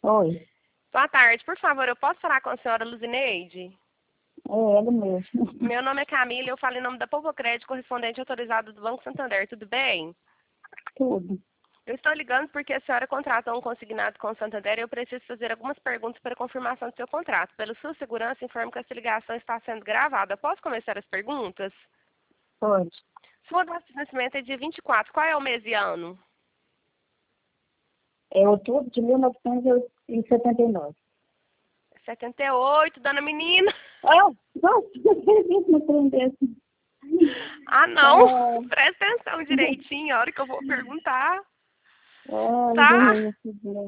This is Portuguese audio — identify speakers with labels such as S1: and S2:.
S1: Oi,
S2: Boa tarde, por favor, eu posso falar com a senhora Luzineide?
S1: é ela mesmo.
S2: Meu nome é Camila e eu falo em nome da Povo Crédito, correspondente autorizado do Banco Santander, tudo bem?
S1: Tudo.
S2: Eu estou ligando porque a senhora contratou um consignado com o Santander e eu preciso fazer algumas perguntas para confirmação do seu contrato. Pela sua segurança, informo que essa ligação está sendo gravada. Posso começar as perguntas?
S1: Pode.
S2: Sua data de nascimento é dia 24. Qual é o mês e ano?
S1: É outubro de 1979.
S2: 78, dona menina.
S1: Ah, nossa, eu não aprendesse.
S2: Ah, não.
S1: Ah,
S2: Presta atenção direitinho a hora que eu vou perguntar.
S1: ah,
S2: Tá?
S1: enganei esse dia.